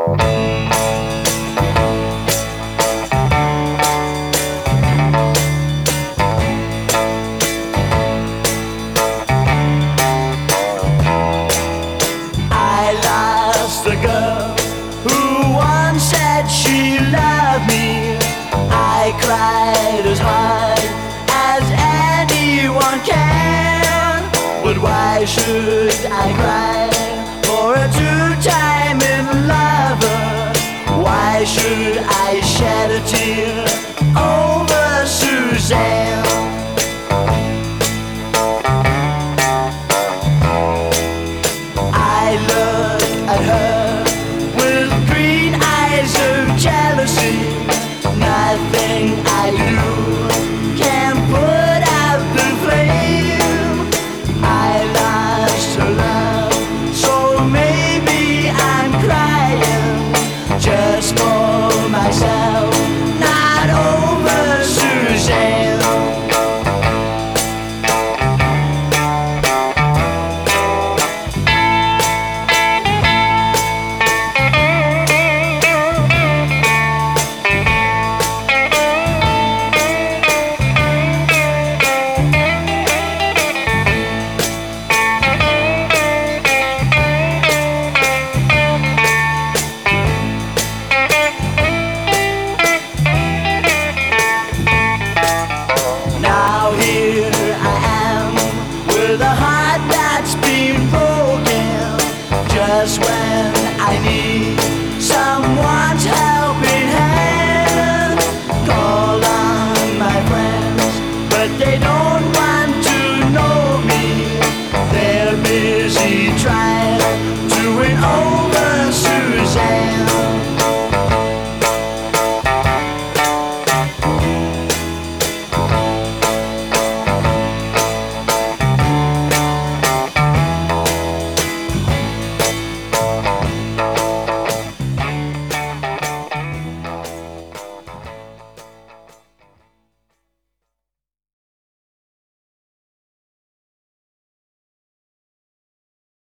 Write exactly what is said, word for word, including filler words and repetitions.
The girl who once said she loved me, I cried as hard as anyone can. But why should I cry for a two-timing lover? Why should I shed a tear over Suzanne? I look at her with green eyes of jealousy. Nothing